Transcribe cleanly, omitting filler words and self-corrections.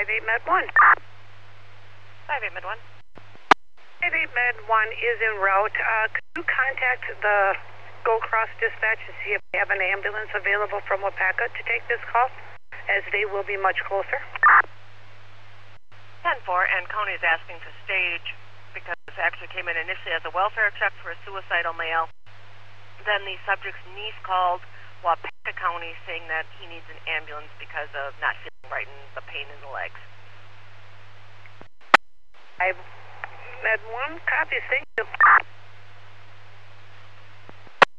58 Med 1. 58 Med 1. 58 Med 1 is en route. Could you contact the Gold Cross dispatch to see if they have an ambulance available from Wapaka to take this call, as they will be much closer? 10-4, and Coney is asking to stage because it actually came in initially as a welfare check for a suicidal male. Then the subject's niece called Wapaka County saying that he needs an ambulance because of not feeling right and the pain in the legs. Med 1, copy, thank you.